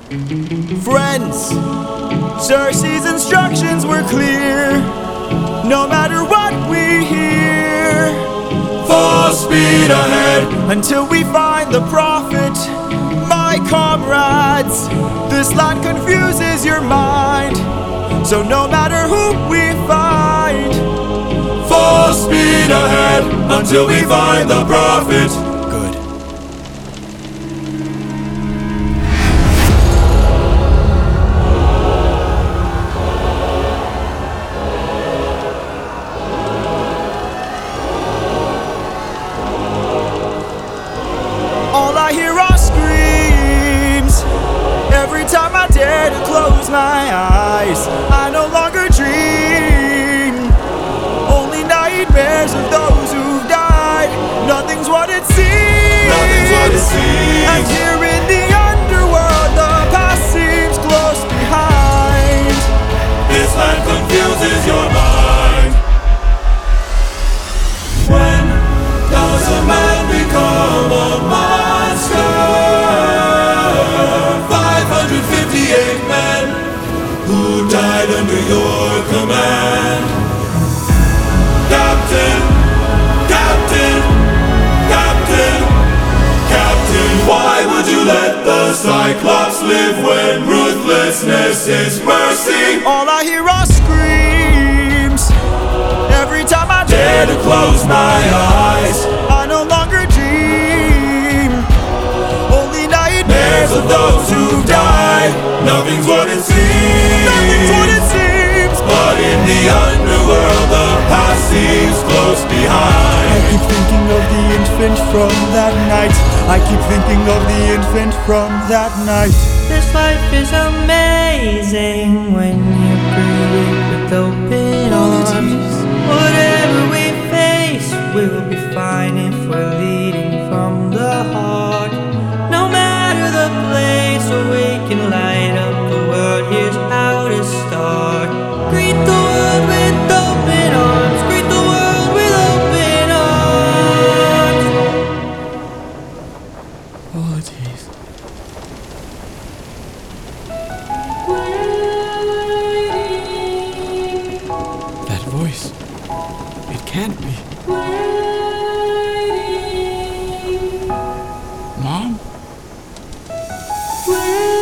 Friends, Cersei's instructions were clear. No matter what we hear, full speed ahead until we find the prophet. My comrades, this land confuses your mind. So no matter who we find, full speed ahead until we find the prophet. Good. All I hear are screams. Every time I dare to close my eyes, I no longer dream. Only nightmares of those who've died. Nothing's what it seems. Nothing's what it seems. And here in the underworld, the past seems close behind. This land confuses your mind. When does a man become a monster? 558 men who died under your command. Captain, Captain, Captain, Captain, why would you let the Cyclops live when ruthlessness is mercy? All I hear are screams. Every time I dare to close my eyes, I no longer dream. Only nightmares of those who've died. Nothing's what it seems. Nothing's what it seems. But in the underworld, the past seems close behind. I keep thinking of the infant from that night. I keep thinking of the infant from that night. This life is amazing when you greet it with open arms. Whatever we face, we'll be fine if we're leading from the heart. No matter the place, so we can light up the world. Here's how to start. Greet the world with open arms. Greet the world with open arms. Apologies. That voice. It can't be. Mom?